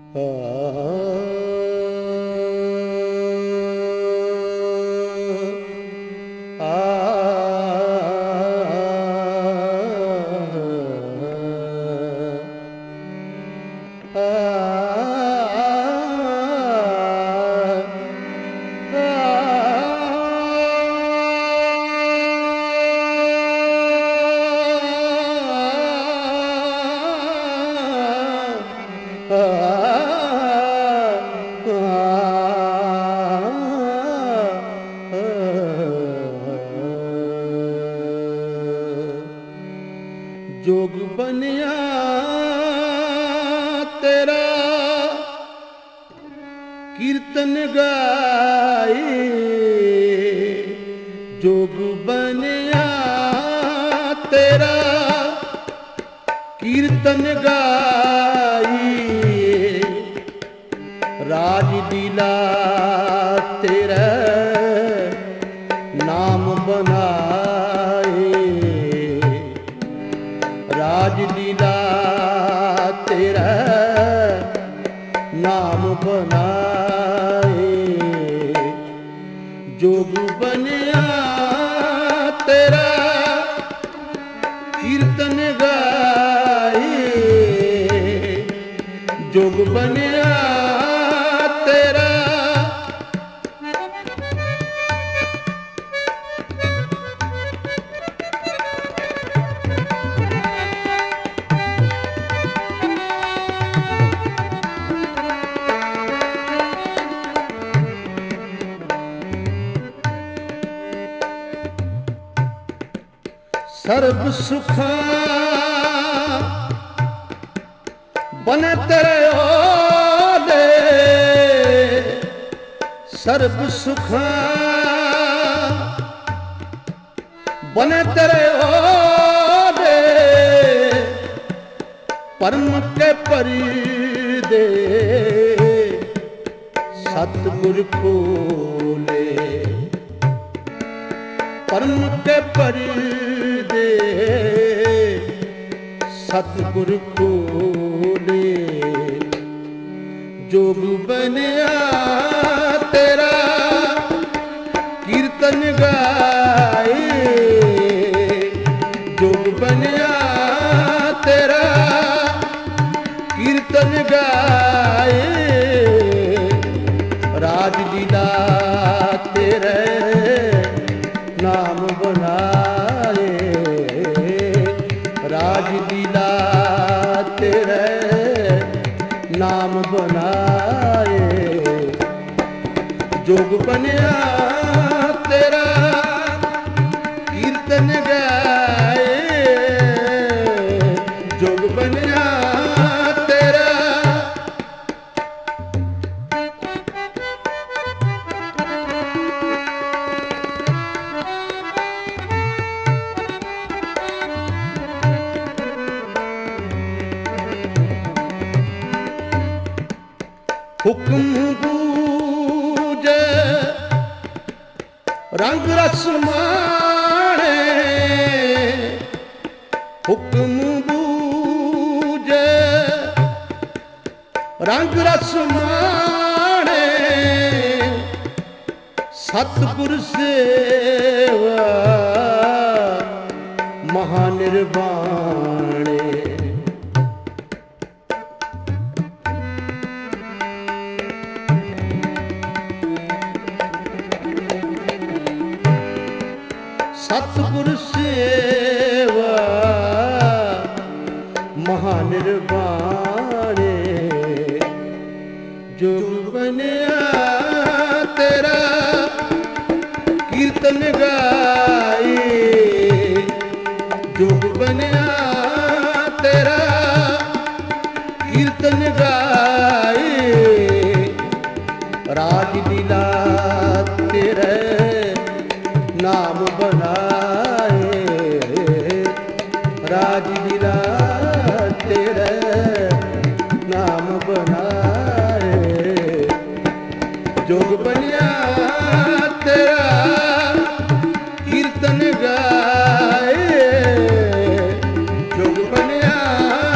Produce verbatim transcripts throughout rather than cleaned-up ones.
जोग बनिया तेरा कीर्तन गाई, जोग बनिया तेरा कीर्तन गाई, राज लीला तेरा नाम बनाए, राज लीला तेरा नाम बनाए, जोग बनिया तेरा कीर्तन गाए, जोग बनिया तेरा सर्ब सुखा बने तेरे ओले, सर्ब सुखा बने तेरे ओले, परम के परिदे सतगुर खोले, परम के परिदे सतगुर खोले, जोग बनिया तेरा कीर्तन गाए, जोग बनिया तेरा कीर्तन गाए, राज लीला तेरे नाम बनाए, राज लीला तेरे नाम बनाए, जोग बनिया तेरा कीर्तन गाए, जोग बनिया तेरा हुक्म बूझे रंग रस माणे, हुक्म बूझे रंग रस माणे, सतगुर सेवा महानिर्वाणे, सतगुर सेवा महानिर्वाणे, जोग बनिया तेरा कीर्तन गाए, जोग बनिया तेरा कीर्तन गाए, राज लीला तेरे नाम बनाए, राज लीला तेरे नाम बनाए, जोग बनिया तेरा कीर्तन गाए, जोग बनिया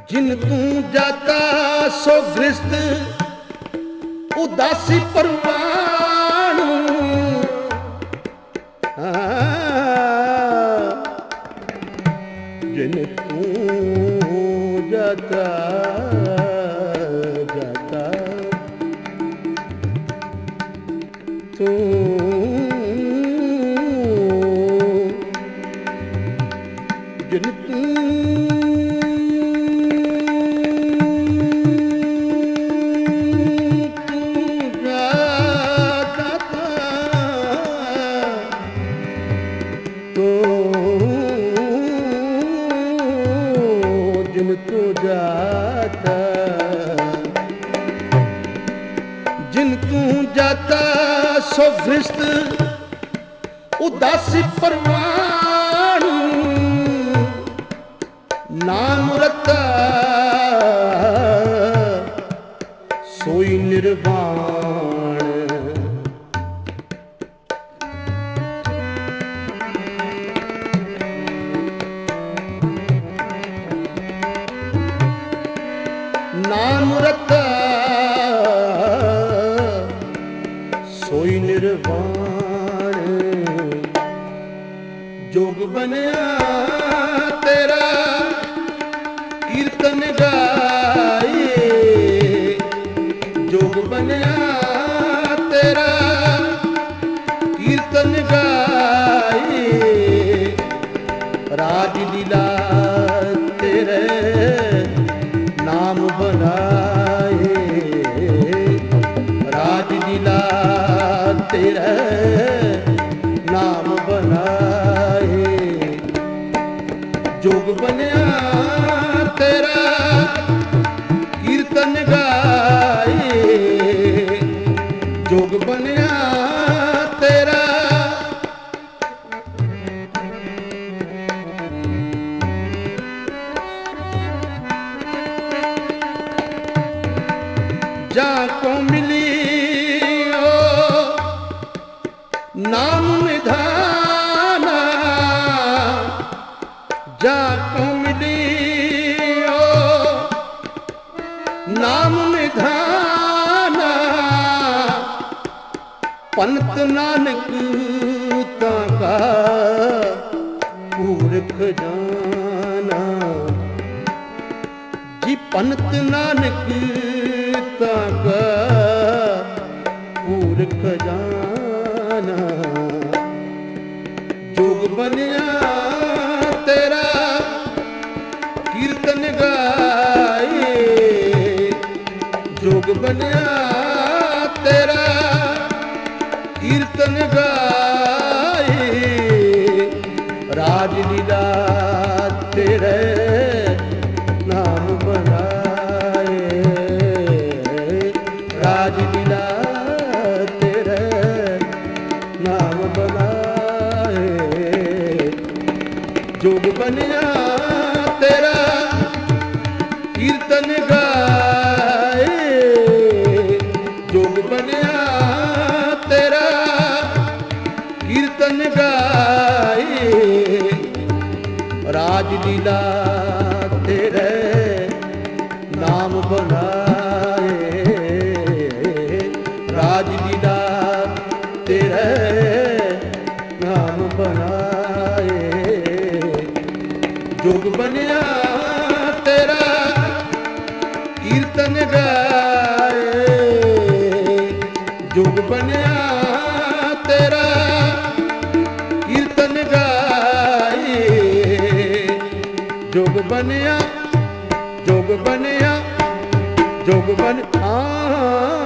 ਜਿਨ ਤੂੰ ਜਾਤਾ ਸੋ ਗ੍ਰਸਤ ਉਦਾਸੀ ਪਰਵਾਣ ਜਿਨ ਤੂੰ ਜਾਤਾ ਜਾਤਾ ਤੂੰ ਜਿਨ ਤੂੰ ਜਿਨ ਤੂੰ ਜਾਤਾ ਜਿਨ ਤੂੰ ਜਾਤਾ ਸੋ ਗ੍ਰਸਤ ਉਦਾਸੀ ਪਰਵਾਣ ਨਾਮ ਰਤਾ ਸੋਈ ਨਿਰਵਾਣ ਨਾਮ ਰਤਾ ਸੋਈ ਨਿਰਵਾਣ ਜੋਗ ਬਣਿਆ ਤੇਰਾ ਕੀਰਤਨ ਗਾਏ ਜੋਗ ਬਣਿਆ ਤੇਰਾ ਕੀਰਤਨ ਗਾਏ ਰਾਜ ਲੀਲਾ ਤੇਰੇ ਨਾਮ ਬਨਾਏ ਰਾਜ ਲੀਲਾ ਤੇਰਾ ਨਾਮ ਬਨਾਏ ਜੋਗ ਬਣਿਆ ਤੇਰਾ ਕੀਰਤਨ ਗਾਏ ਜੋਗ ਬਣਿਆ ਤੇਰਾ जा को मिली ओ नाम निधाना जा को मिली ओ नाम निधाना पंत नानक ताका पूरख जाना जी पंत नानक ताका पूरख जाना जोग बनया तेरा कीर्तन गाए जोग बनया तेरा कीर्तन गाए राज लीला तेरे नाम बनाए राज लीला तेरे नाम बनाए जोग बनया तेरा कीर्तन गाए जोग बनया तेरा कीर्तन गाए राज लीला तेरे नाम बनाए राज लीला तेरे नाम बनाए जोग बनया तेरा कीर्तन गाए जोग बनया तेरा कीर्तन गाए जोग बनया जोग बनया जोग बन आ